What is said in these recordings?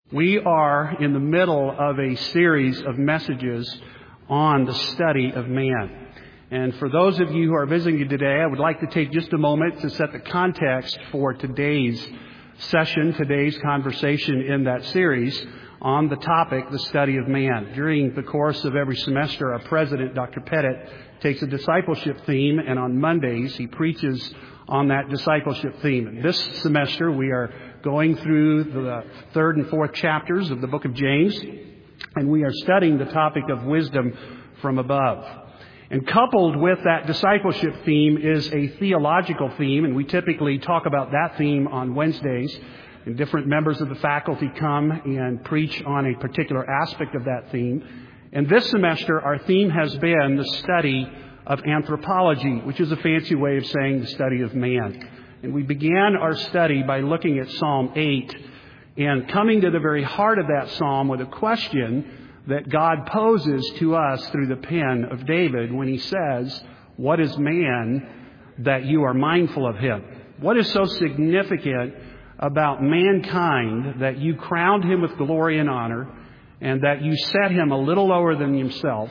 We are in the middle of a series of messages on the study of man. And for those of you who are visiting today, I would like to take just a moment to set the context for today's session, today's conversation in that series on the topic, the study of man. During the course of every semester, our president, Dr. Pettit, takes a discipleship theme, and on Mondays he preaches on that discipleship theme. This semester we are going through the third and fourth chapters of the book of James, and we are studying the topic of wisdom from above. And coupled with that discipleship theme is a theological theme, and we typically talk about that theme on Wednesdays. And different members of the faculty come and preach on a particular aspect of that theme. And this semester, our theme has been the study of anthropology, which is a fancy way of saying the study of man. And we began our study by looking at Psalm 8 and coming to the very heart of that psalm with a question that God poses to us through the pen of David when he says, "What is man that you are mindful of him?" What is so significant about mankind that you crowned him with glory and honor, and that you set him a little lower than himself,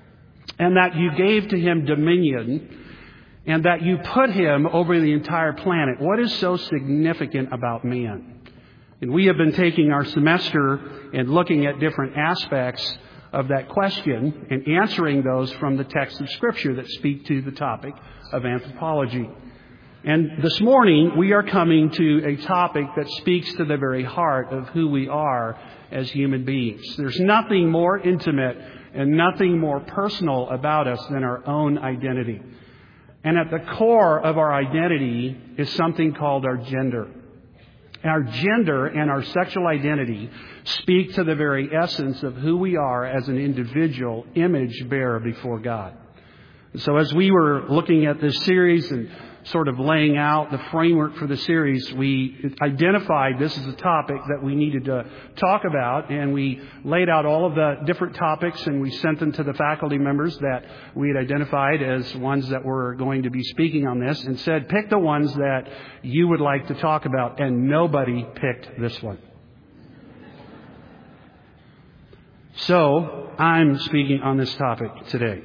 and that you gave to him dominion, and that you put him over the entire planet? What is so significant about man? And we have been taking our semester and looking at different aspects of that question and answering those from the text of Scripture that speak to the topic of anthropology. And this morning, we are coming to a topic that speaks to the very heart of who we are as human beings. There's nothing more intimate and nothing more personal about us than our own identity. And at the core of our identity is something called our gender. Our gender and our sexual identity speak to the very essence of who we are as an individual image bearer before God. So as we were looking at this series and sort of laying out the framework for the series, we identified this as a topic that we needed to talk about, and we laid out all of the different topics, and we sent them to the faculty members that we had identified as ones that were going to be speaking on this, and said, pick the ones that you would like to talk about, and nobody picked this one. So I'm speaking on this topic today.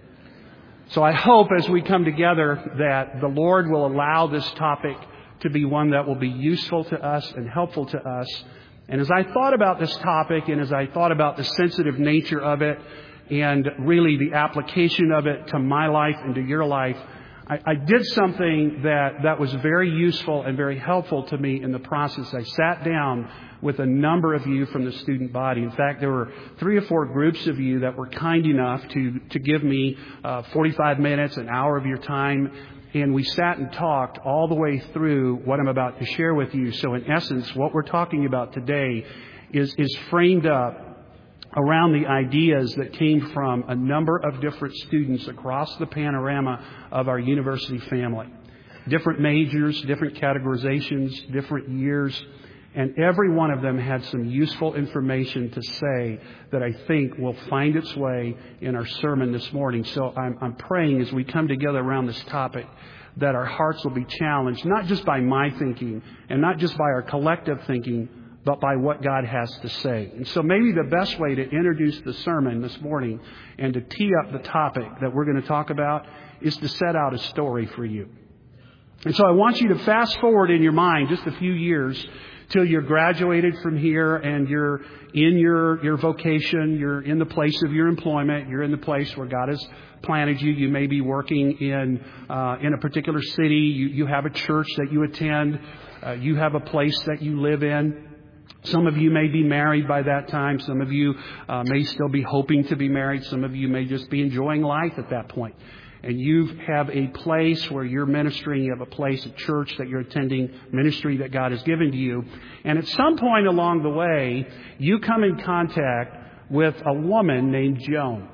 So I hope as we come together that the Lord will allow this topic to be one that will be useful to us and helpful to us. And as I thought about this topic, and as I thought about the sensitive nature of it, and really the application of it to my life and to your life, I did something that was very useful and very helpful to me in the process. I sat down with a number of you from the student body. In fact, there were 3 or 4 groups of you that were kind enough to give me 45 minutes, an hour of your time. And we sat and talked all the way through what I'm about to share with you. So in essence, what we're talking about today is framed up around the ideas that came from a number of different students across the panorama of our university family. Different majors, different categorizations, different years, and every one of them had some useful information to say that I think will find its way in our sermon this morning. So I'm praying as we come together around this topic that our hearts will be challenged, not just by my thinking and not just by our collective thinking, but by what God has to say. And so maybe the best way to introduce the sermon this morning and to tee up the topic that we're going to talk about is to set out a story for you. And so I want you to fast forward in your mind just a few years till you're graduated from here and you're in your vocation, you're in the place of your employment, you're in the place where God has planted you. You may be working in a particular city. You have a church that you attend. You have a place that you live in. Some of you may be married by that time. Some of you may still be hoping to be married. Some of you may just be enjoying life at that point. And you have a place where you're ministering. You have a place, a church that you're attending, ministry that God has given to you. And at some point along the way, you come in contact with a woman named Joan.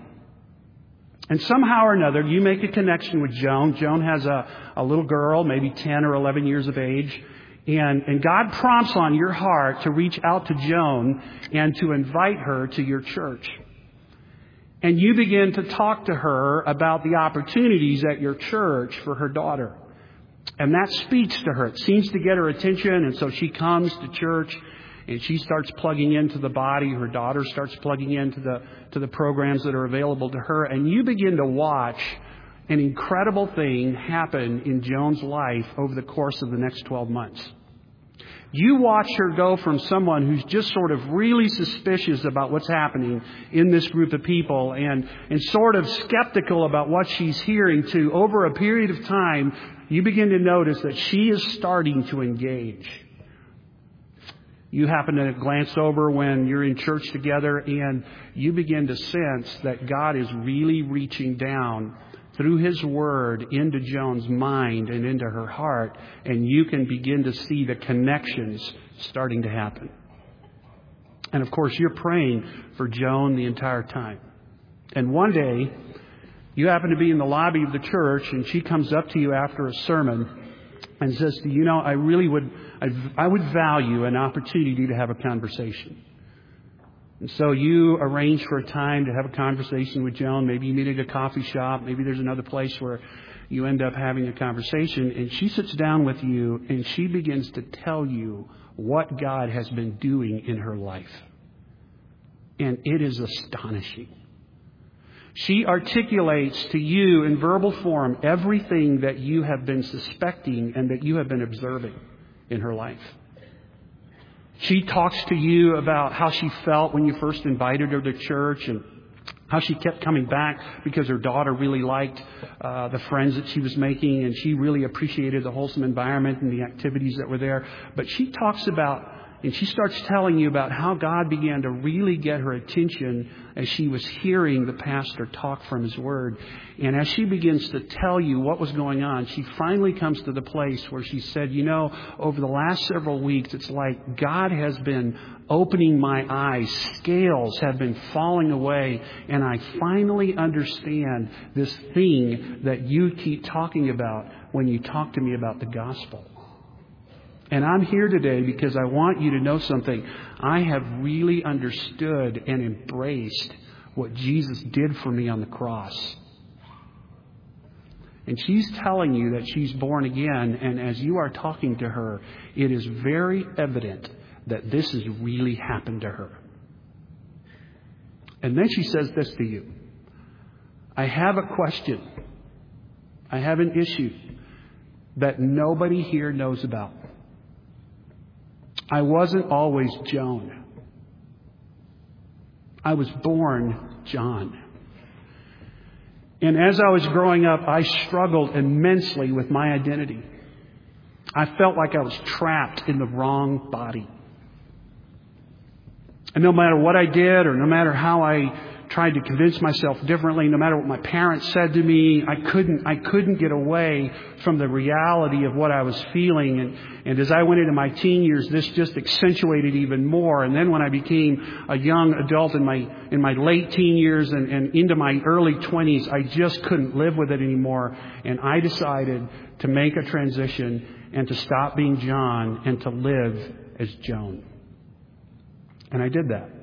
And somehow or another, you make a connection with Joan. Joan has a little girl, maybe 10 or 11 years of age. And God prompts on your heart to reach out to Joan and to invite her to your church. And you begin to talk to her about the opportunities at your church for her daughter. And that speaks to her. It seems to get her attention. And so she comes to church and she starts plugging into the body. Her daughter starts plugging into the programs that are available to her. And you begin to watch an incredible thing happen in Joan's life over the course of the next 12 months. You watch her go from someone who's just sort of really suspicious about what's happening in this group of people and sort of skeptical about what she's hearing to, over a period of time, you begin to notice that she is starting to engage. You happen to glance over when you're in church together and you begin to sense that God is really reaching down through His Word into Joan's mind and into her heart, and you can begin to see the connections starting to happen. And of course, you're praying for Joan the entire time. And one day, you happen to be in the lobby of the church, and she comes up to you after a sermon and says to you, I would value an opportunity to have a conversation. And so you arrange for a time to have a conversation with Joan. Maybe you meet at a coffee shop. Maybe there's another place where you end up having a conversation. And she sits down with you and she begins to tell you what God has been doing in her life. And it is astonishing. She articulates to you in verbal form everything that you have been suspecting and that you have been observing in her life. She talks to you about how she felt when you first invited her to church and how she kept coming back because her daughter really liked the friends that she was making, and she really appreciated the wholesome environment and the activities that were there. But she talks about, and she starts telling you about how God began to really get her attention as she was hearing the pastor talk from his Word. And as she begins to tell you what was going on, she finally comes to the place where she said, over the last several weeks, it's like God has been opening my eyes. Scales have been falling away. And I finally understand this thing that you keep talking about when you talk to me about the gospel. And I'm here today because I want you to know something. I have really understood and embraced what Jesus did for me on the cross. And she's telling you that she's born again. And as you are talking to her, it is very evident that this has really happened to her. And then she says this to you. I have a question. I have an issue that nobody here knows about. I wasn't always Joan. I was born John. And as I was growing up, I struggled immensely with my identity. I felt like I was trapped in the wrong body. And no matter what I did, or no matter how I tried to convince myself differently, no matter what my parents said to me, I couldn't get away from the reality of what I was feeling. And as I went into my teen years, this just accentuated even more. And then when I became a young adult in my late teen years and into my early 20s, I just couldn't live with it anymore. And I decided to make a transition and to stop being John and to live as Joan. And I did that.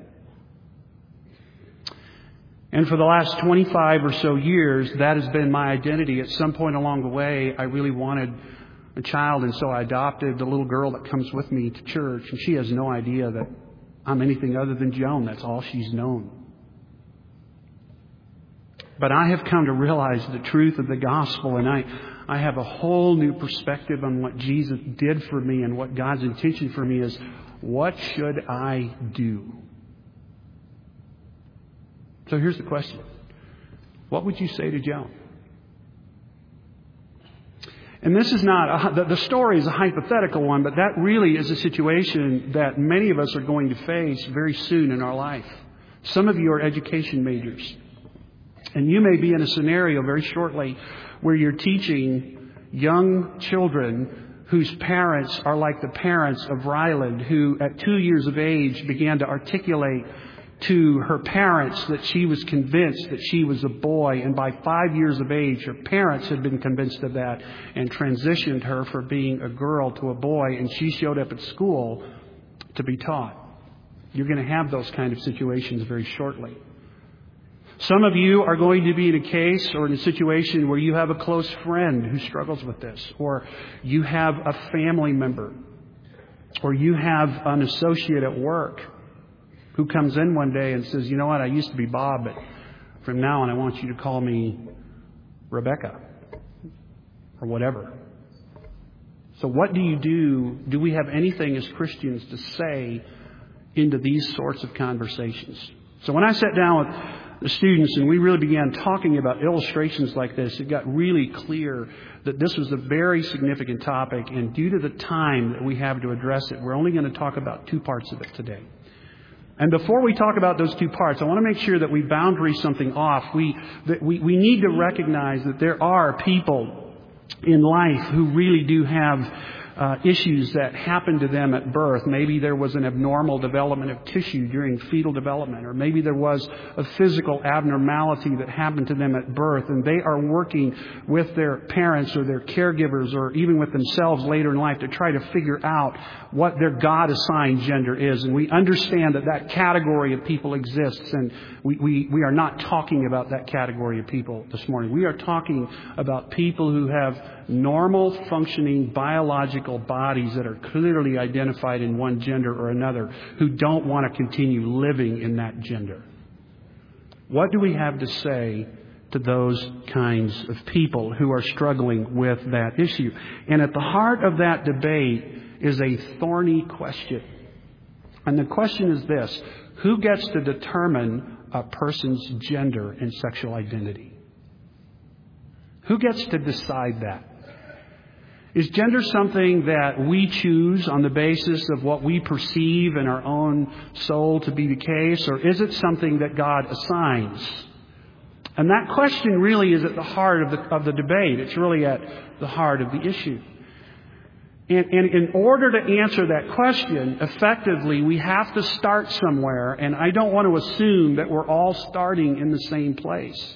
And for the last 25 or so years, that has been my identity. At some point along the way, I really wanted a child, and so I adopted the little girl that comes with me to church. And she has no idea that I'm anything other than Joan. That's all she's known. But I have come to realize the truth of the gospel, and I have a whole new perspective on what Jesus did for me and what God's intention for me is. What should I do? So here's the question. What would you say to Joan? And this is not, the story is a hypothetical one, but that really is a situation that many of us are going to face very soon in our life. Some of you are education majors. And you may be in a scenario very shortly where you're teaching young children whose parents are like the parents of Ryland, who at 2 years of age began to articulate to her parents that she was convinced that she was a boy. And by 5 years of age, her parents had been convinced of that and transitioned her from being a girl to a boy. And she showed up at school to be taught. You're going to have those kind of situations very shortly. Some of you are going to be in a case or in a situation where you have a close friend who struggles with this, or you have a family member Or you have an associate at work who comes in one day and says, you know what, I used to be Bob, but from now on I want you to call me Rebecca or whatever. So what do you do? Do we have anything as Christians to say into these sorts of conversations? So when I sat down with the students and we really began talking about illustrations like this, it got really clear that this was a very significant topic, and due to the time that we have to address it, we're only going to talk about two parts of it today. And before we talk about those two parts, I want to make sure that we boundary something off. We need to recognize that there are people in life who really do have issues that happen to them at birth. Maybe there was an abnormal development of tissue during fetal development, or maybe there was a physical abnormality that happened to them at birth, and they are working with their parents or their caregivers or even with themselves later in life to try to figure out what their God-assigned gender is. And we understand that that category of people exists, and we are not talking about that category of people this morning. We are talking about people who have normal functioning biological bodies that are clearly identified in one gender or another, who don't want to continue living in that gender. What do we have to say to those kinds of people who are struggling with that issue? And at the heart of that debate is a thorny question. And the question is this: who gets to determine a person's gender and sexual identity? Who gets to decide that? Is gender something that we choose on the basis of what we perceive in our own soul to be the case, or is it something that God assigns? And that question really is at the heart of the debate. It's really at the heart of the issue. And in order to answer that question effectively, we have to start somewhere, and I don't want to assume that we're all starting in the same place.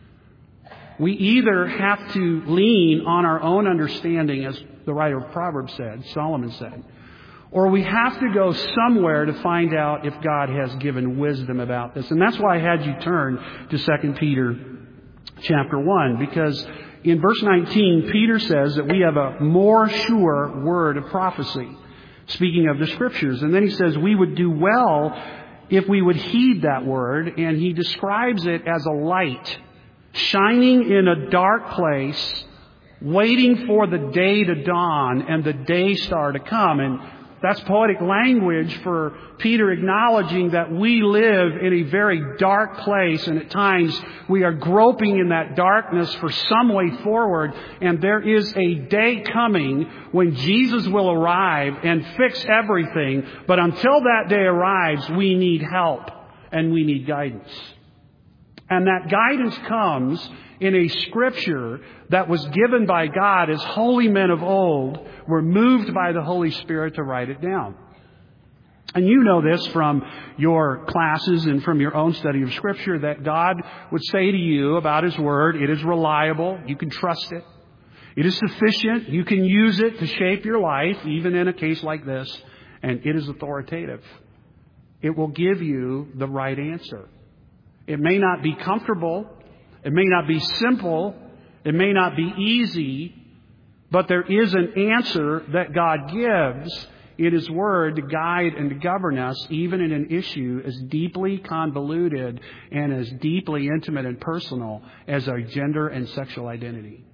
We either have to lean on our own understanding, as the writer of Proverbs said, Solomon said, or we have to go somewhere to find out if God has given wisdom about this. And that's why I had you turn to 2 Peter chapter 1, because in verse 19, Peter says that we have a more sure word of prophecy, speaking of the Scriptures. And then he says we would do well if we would heed that word, and he describes it as a light shining in a dark place, waiting for the day to dawn and the day star to come. And that's poetic language for Peter acknowledging that we live in a very dark place, and at times we are groping in that darkness for some way forward. And there is a day coming when Jesus will arrive and fix everything. But until that day arrives, we need help and we need guidance. And that guidance comes in a Scripture that was given by God as holy men of old were moved by the Holy Spirit to write it down. And you know this from your classes and from your own study of Scripture, that God would say to you about His Word, it is reliable, you can trust it. It is sufficient, you can use it to shape your life, even in a case like this, and it is authoritative. It will give you the right answer. It may not be comfortable. It may not be simple. It may not be easy. But there is an answer that God gives in His Word to guide and to govern us, even in an issue as deeply convoluted and as deeply intimate and personal as our gender and sexual identity.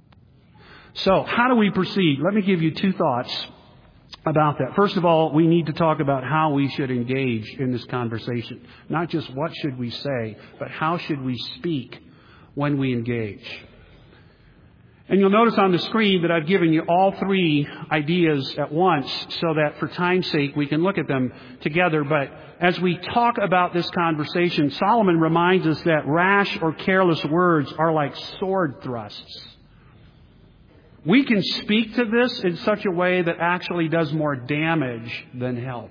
So, how do we proceed? Let me give you two thoughts about that. First of all, we need to talk about how we should engage in this conversation. Not just what should we say, but how should we speak when we engage. And you'll notice on the screen that I've given you all three ideas at once so that for time's sake we can look at them together. But as we talk about this conversation, Solomon reminds us that rash or careless words are like sword thrusts. We can speak to this in such a way that actually does more damage than help.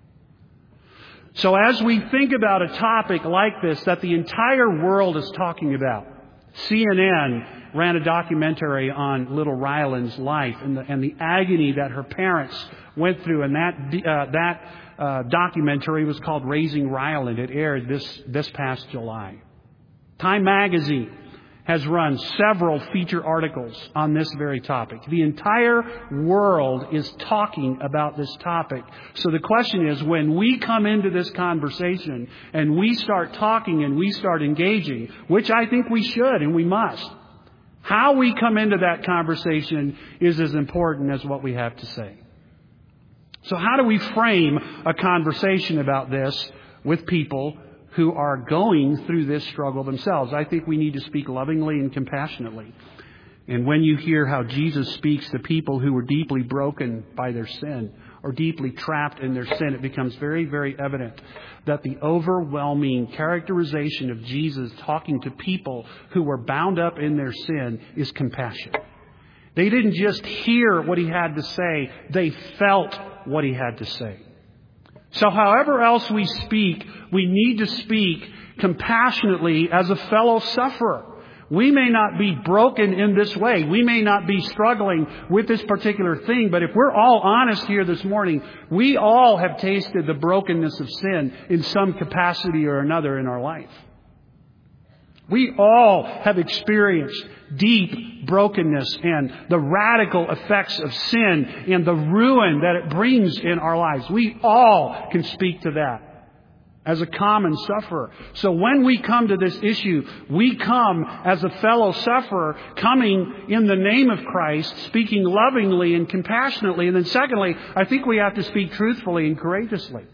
So as we think about a topic like this that the entire world is talking about, CNN ran a documentary on little Ryland's life and the agony that her parents went through, and that documentary was called Raising Ryland. It aired this past July. Time Magazine has run several feature articles on this very topic. The entire world is talking about this topic. So the question is, when we come into this conversation and we start talking and we start engaging, which I think we should and we must, how we come into that conversation is as important as what we have to say. So how do we frame a conversation about this with people who are going through this struggle themselves? I think we need to speak lovingly and compassionately. And when you hear how Jesus speaks to people who were deeply broken by their sin or deeply trapped in their sin, it becomes very, very evident that the overwhelming characterization of Jesus talking to people who were bound up in their sin is compassion. They didn't just hear what he had to say, they felt what he had to say. So however else we speak, we need to speak compassionately as a fellow sufferer. We may not be broken in this way. We may not be struggling with this particular thing. But if we're all honest here this morning, we all have tasted the brokenness of sin in some capacity or another in our life. We all have experienced deep brokenness and the radical effects of sin and the ruin that it brings in our lives. We all can speak to that as a common sufferer. So when we come to this issue, we come as a fellow sufferer, coming in the name of Christ, speaking lovingly and compassionately. And then secondly, I think we have to speak truthfully and courageously.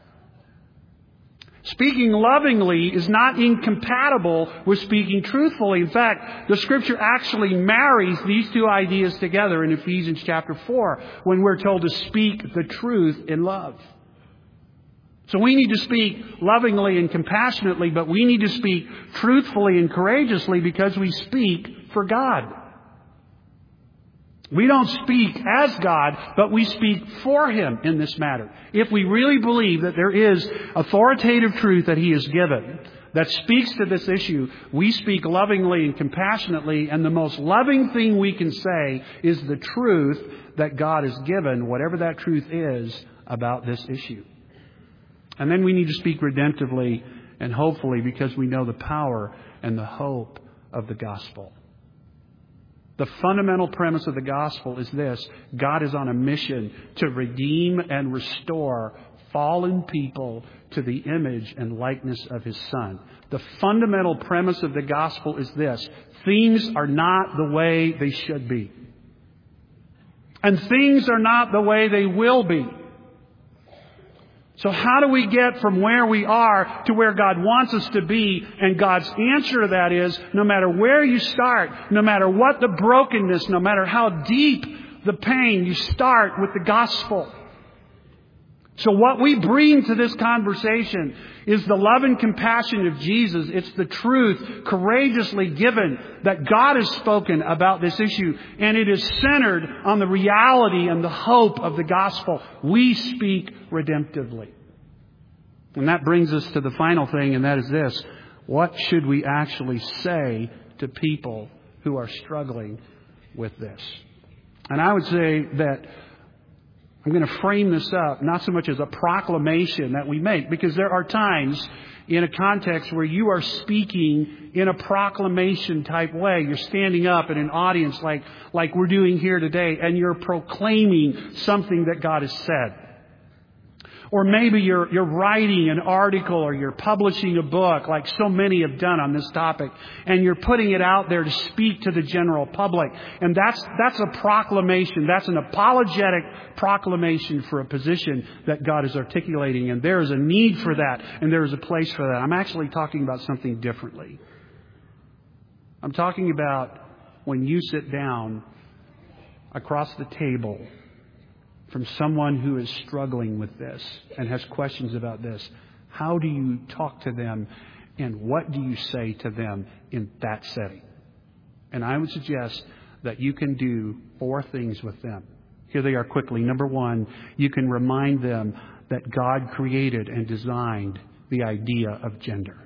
Speaking lovingly is not incompatible with speaking truthfully. In fact, the Scripture actually marries these two ideas together in Ephesians chapter 4 when we're told to speak the truth in love. So we need to speak lovingly and compassionately, but we need to speak truthfully and courageously because we speak for God. We don't speak as God, but we speak for Him in this matter. If we really believe that there is authoritative truth that He has given that speaks to this issue, we speak lovingly and compassionately, and the most loving thing we can say is the truth that God has given, whatever that truth is, about this issue. And then we need to speak redemptively and hopefully because we know the power and the hope of the gospel. The fundamental premise of the gospel is this: God is on a mission to redeem and restore fallen people to the image and likeness of His Son. The fundamental premise of the gospel is this: things are not the way they should be. And things are not the way they will be. So how do we get from where we are to where God wants us to be? And God's answer to that is, no matter where you start, no matter what the brokenness, no matter how deep the pain, you start with the gospel. So what we bring to this conversation is the love and compassion of Jesus. It's the truth courageously given that God has spoken about this issue. And it is centered on the reality and the hope of the gospel. We speak redemptively. And that brings us to the final thing, and that is this: what should we actually say to people who are struggling with this? And I would say that I'm going to frame this up not so much as a proclamation that we make, because there are times in a context where you are speaking in a proclamation type way. You're standing up in an audience like we're doing here today, and you're proclaiming something that God has said. Or maybe you're writing an article or you're publishing a book like so many have done on this topic, and you're putting it out there to speak to the general public. And that's a proclamation. That's an apologetic proclamation for a position that God is articulating. And there is a need for that, and there is a place for that. I'm actually talking about something differently. I'm talking about when you sit down across the table from someone who is struggling with this and has questions about this. How do you talk to them, and what do you say to them in that setting? And I would suggest that you can do 4 things with them. Here they are quickly. Number 1, you can remind them that God created and designed the idea of gender.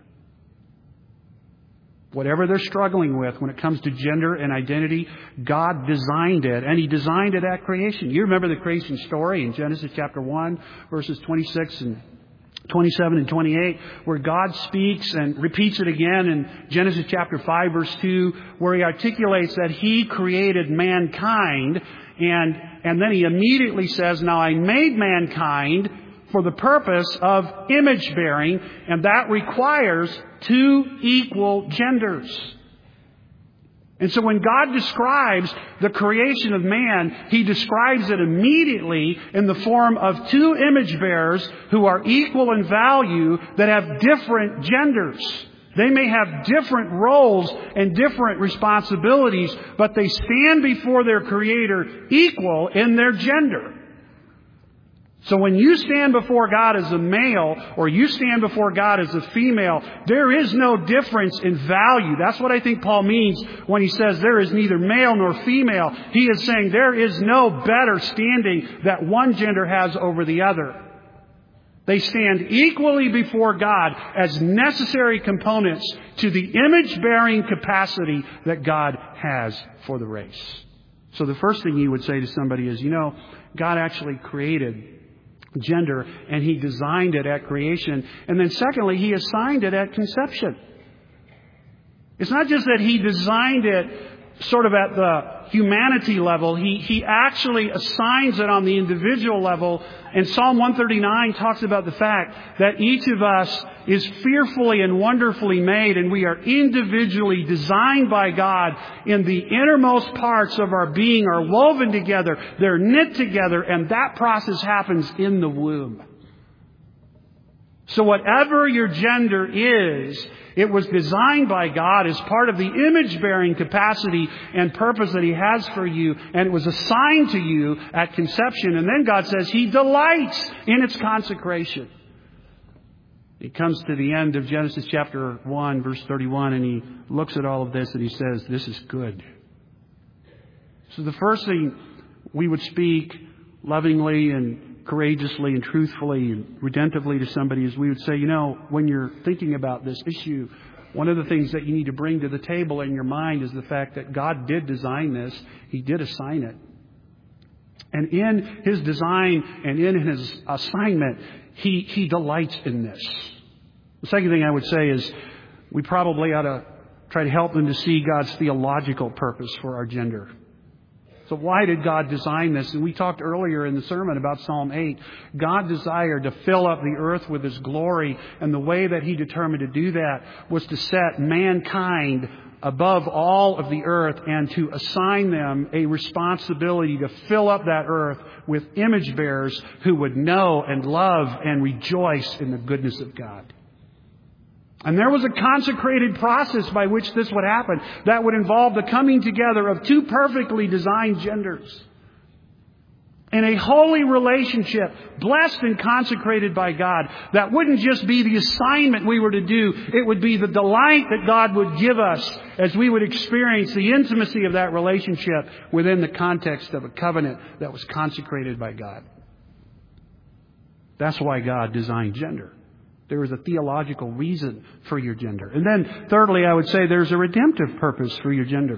Whatever they're struggling with when it comes to gender and identity, God designed it, and He designed it at creation. You remember the creation story in Genesis chapter 1, verses 26 and 27 and 28, where God speaks and repeats it again in Genesis chapter 5, verse 2, where He articulates that He created mankind, and then He immediately says, now I made mankind for the purpose of image bearing, and that requires two equal genders. And so when God describes the creation of man, He describes it immediately in the form of two image bearers who are equal in value that have different genders. They may have different roles and different responsibilities, but they stand before their Creator equal in their gender. So when you stand before God as a male or you stand before God as a female, there is no difference in value. That's what I think Paul means when he says there is neither male nor female. He is saying there is no better standing that one gender has over the other. They stand equally before God as necessary components to the image-bearing capacity that God has for the race. So the first thing you would say to somebody is, God actually created gender, and He designed it at creation. And then secondly, He assigned it at conception. It's not just that He designed it sort of at the humanity level. He actually assigns it on the individual level. And Psalm 139 talks about the fact that each of us is fearfully and wonderfully made, and we are individually designed by God in the innermost parts of our being are woven together. They're knit together, and that process happens in the womb. So whatever your gender is, it was designed by God as part of the image-bearing capacity and purpose that He has for you, and it was assigned to you at conception. And then God says He delights in its consecration. He comes to the end of Genesis chapter 1, verse 31, and He looks at all of this and He says, this is good. So the first thing we would speak lovingly and courageously and truthfully and redemptively to somebody is we would say, when you're thinking about this issue, one of the things that you need to bring to the table in your mind is the fact that God did design this. He did assign it. And in His design and in His assignment, He delights in this. The second thing I would say is we probably ought to try to help them to see God's theological purpose for our gender. So why did God design this? And we talked earlier in the sermon about Psalm 8. God desired to fill up the earth with His glory, and the way that He determined to do that was to set mankind above all of the earth and to assign them a responsibility to fill up that earth with image bearers who would know and love and rejoice in the goodness of God. And there was a consecrated process by which this would happen that would involve the coming together of two perfectly designed genders in a holy relationship, blessed and consecrated by God. That wouldn't just be the assignment we were to do. It would be the delight that God would give us as we would experience the intimacy of that relationship within the context of a covenant that was consecrated by God. That's why God designed gender. There is a theological reason for your gender. And then thirdly, I would say there's a redemptive purpose for your gender.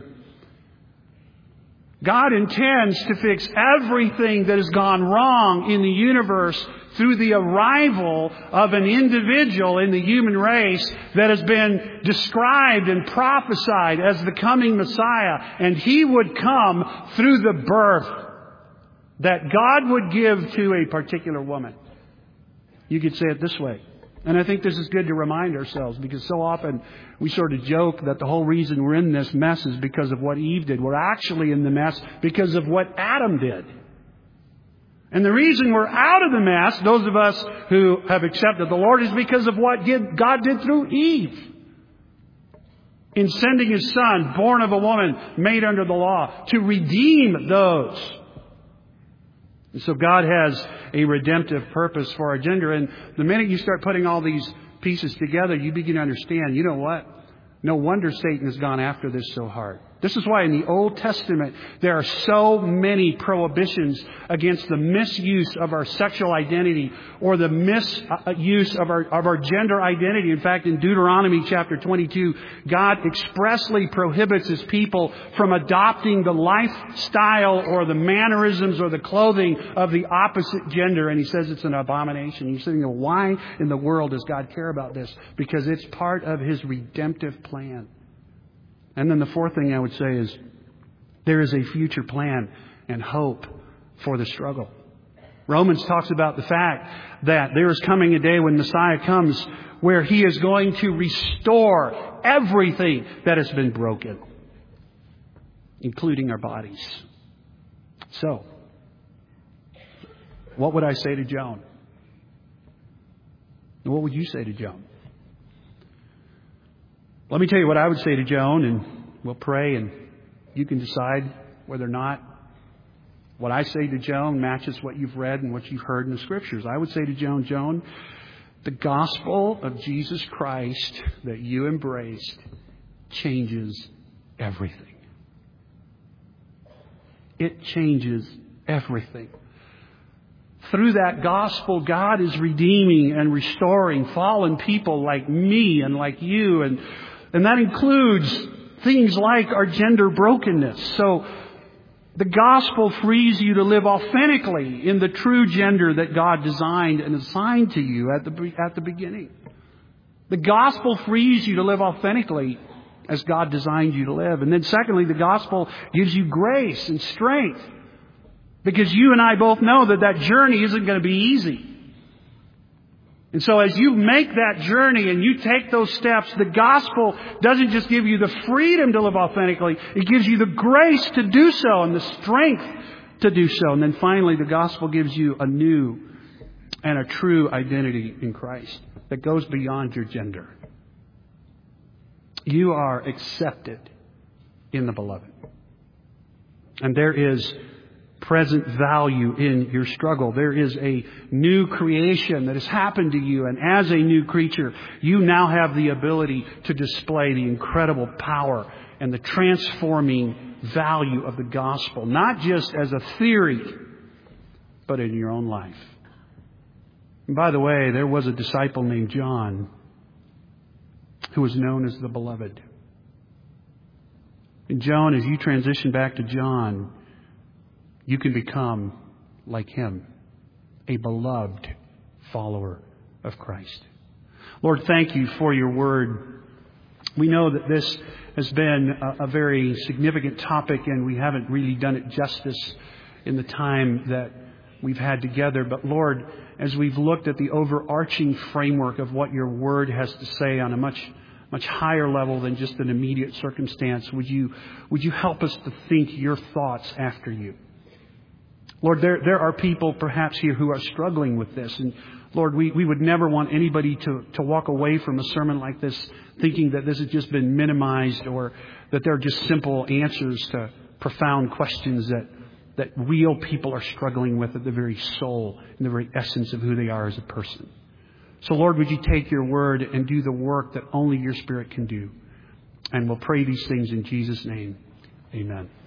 God intends to fix everything that has gone wrong in the universe through the arrival of an individual in the human race that has been described and prophesied as the coming Messiah. And He would come through the birth that God would give to a particular woman. You could say it this way. And I think this is good to remind ourselves, because so often we sort of joke that the whole reason we're in this mess is because of what Eve did. We're actually in the mess because of what Adam did. And the reason we're out of the mess, those of us who have accepted the Lord, is because of what God did through Eve. In sending His Son, born of a woman, made under the law, to redeem those. And so God has a redemptive purpose for our gender. And the minute you start putting all these pieces together, you begin to understand, you know what? No wonder Satan has gone after this so hard. This is why in the Old Testament there are so many prohibitions against the misuse of our sexual identity or the misuse of our gender identity. In fact, in Deuteronomy chapter 22, God expressly prohibits His people from adopting the lifestyle or the mannerisms or the clothing of the opposite gender. And He says it's an abomination. You're sitting there, why in the world does God care about this? Because it's part of His redemptive plan. And then the fourth thing I would say is there is a future plan and hope for the struggle. Romans talks about the fact that there is coming a day when Messiah comes where He is going to restore everything that has been broken, including our bodies. So, what would I say to Joan? And what would you say to Joan? Let me tell you what I would say to Joan, and we'll pray, and you can decide whether or not what I say to Joan matches what you've read and what you've heard in the Scriptures. I would say to Joan, the gospel of Jesus Christ that you embraced changes everything. It changes everything. Through that gospel, God is redeeming and restoring fallen people like me and like you. And that includes things like our gender brokenness. So the gospel frees you to live authentically in the true gender that God designed and assigned to you at the beginning. The gospel frees you to live authentically as God designed you to live. And then secondly, the gospel gives you grace and strength. Because you and I both know that journey isn't going to be easy. And so as you make that journey and you take those steps, the gospel doesn't just give you the freedom to live authentically. It gives you the grace to do so and the strength to do so. And then finally, the gospel gives you a new and a true identity in Christ that goes beyond your gender. You are accepted in the Beloved. And there is present value in your struggle. There is a new creation that has happened to you. And as a new creature, you now have the ability to display the incredible power and the transforming value of the gospel. Not just as a theory, but in your own life. And by the way, there was a disciple named John who was known as the Beloved. And John, as you transition back to John, you can become like him, a beloved follower of Christ. Lord, thank you for your word. We know that this has been a very significant topic, and we haven't really done it justice in the time that we've had together. But Lord, as we've looked at the overarching framework of what your word has to say on a much higher level than just an immediate circumstance, would you help us to think your thoughts after you? Lord, there are people perhaps here who are struggling with this. And Lord, we would never want anybody to walk away from a sermon like this thinking that this has just been minimized or that they're just simple answers to profound questions that real people are struggling with at the very soul and the very essence of who they are as a person. So Lord, would you take your word and do the work that only your Spirit can do? And we'll pray these things in Jesus' name. Amen.